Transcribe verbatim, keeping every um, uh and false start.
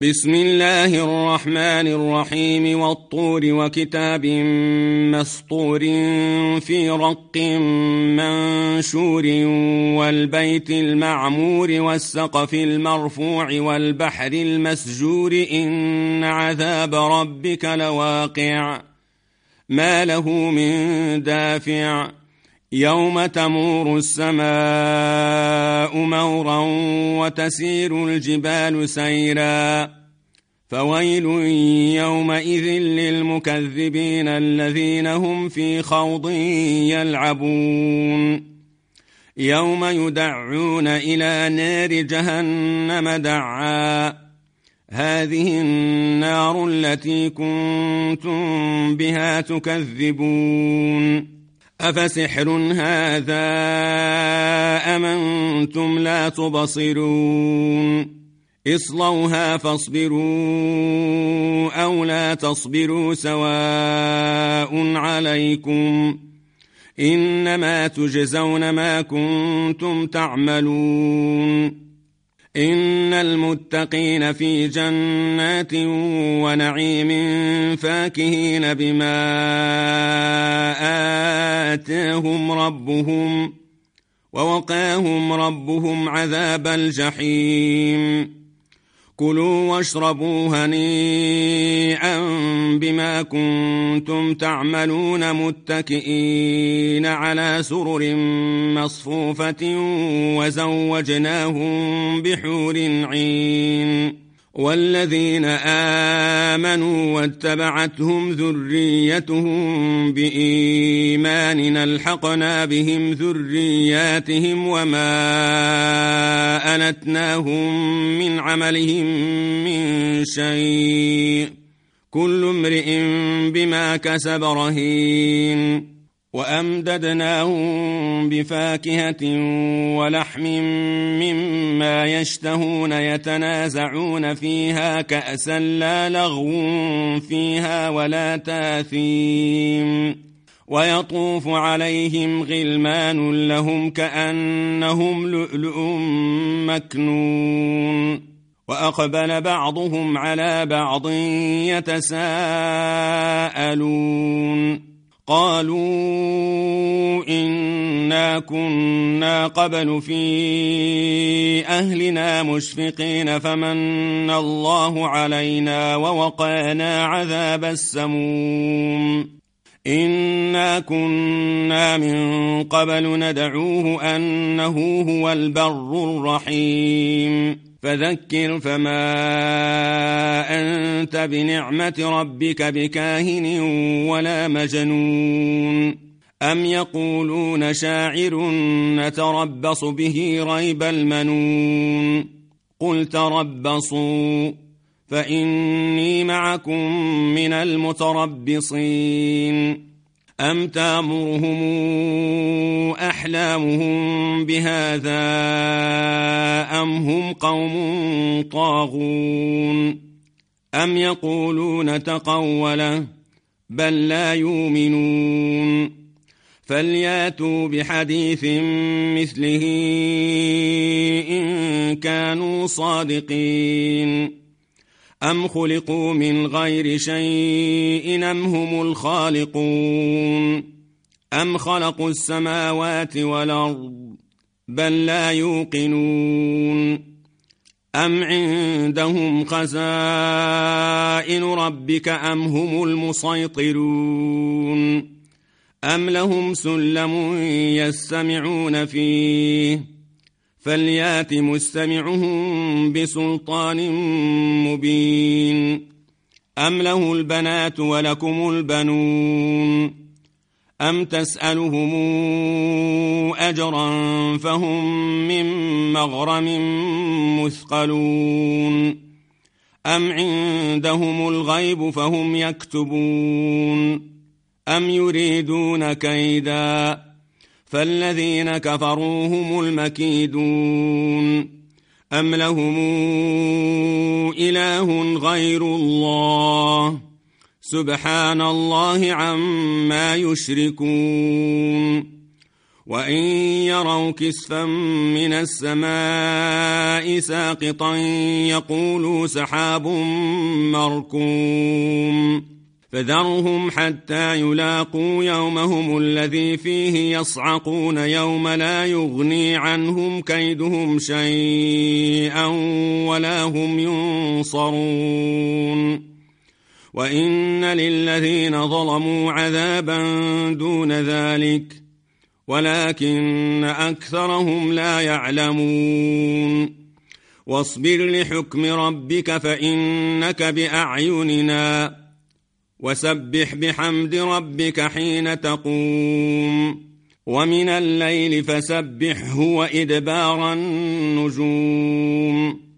بسم الله الرحمن الرحيم والطور وكتاب مسطور في رق منشور والبيت المعمور والسقف المرفوع والبحر المسجور إن عذاب ربك لواقع ما له من دافع يوم تمور السماء مورا وتسير الجبال سيرا فويل يومئذ للمكذبين الذين هم في خوض يلعبون يوم يدعون إلى نار جهنم دعا هذه النار التي كنتم بها تكذبون أفسحر هذا أم أنتم لا تبصرون اصلوها فاصبروا أو لا تصبروا سواء عليكم إنما تجزون ما كنتم تعملون إن المتقين في جنات ونعيم فاكهين بما آتاهم ربهم ووقاهم ربهم عذاب الجحيم كلوا واشربوا هنيئا بما كنتم تعملون متكئين على سرر مصفوفة وزوجناهم بحور عين والذين آمنوا واتبعتهم ذريتهم بإيمان ألحقنا بهم ذرياتهم وما ألتناهم من عملهم من شيء كل امرئ بما كسب رهين وأمددناهم بفاكهة ولحم مما يشتهون يتنازعون فيها كأسا لا لغو فيها ولا تاثيم ويطوف عليهم غلمان لهم كأنهم لؤلؤ مكنون وأقبل بعضهم على بعض يتساءلون قالوا إنا كنا قبل في أهلنا مشفقين فمن الله علينا ووقانا عذاب السموم إنا كنا من قبل ندعوه أنه هو البر الرحيم فذكر فما أنت بنعمة ربك بكاهن ولا مجنون أم يقولون شاعر نتربص به ريب المنون قل تربصوا فإني معكم من المتربصين أم تأمرهم أحلامهم بهذا أم هم قوم طاغون أم يقولون تقوله بل لا يؤمنون فلياتوا بحديث مثله إن كانوا صادقين أم خلقوا من غير شيء أم هم الخالقون أم خلقوا السماوات والأرض بل لا يوقنون أم عندهم خزائن ربك أم هم المسيطرون أم لهم سلم يستمعون فيه فليات مستمعهم بسلطان مبين أم له البنات ولكم البنون أم تسألهم أجرا فهم من مغرم مثقلون أم عندهم الغيب فهم يكتبون أم يريدون كيدا فالذين كفروا هم المكيدون أم لهم إله غير الله سبحان الله عما يشركون وإن يروا كسفا من السماء ساقطا يقولوا سحاب مركوم فذرهم حتى يلاقوا يومهم الذي فيه يصعقون يوم لا يغني عنهم كيدهم شيئا ولا هم ينصرون وإن للذين ظلموا عذابا دون ذلك ولكن أكثرهم لا يعلمون واصبر لحكم ربك فإنك بأعيننا وسبح بحمد ربك حين تقوم ومن الليل فسبحه وإدبار النجوم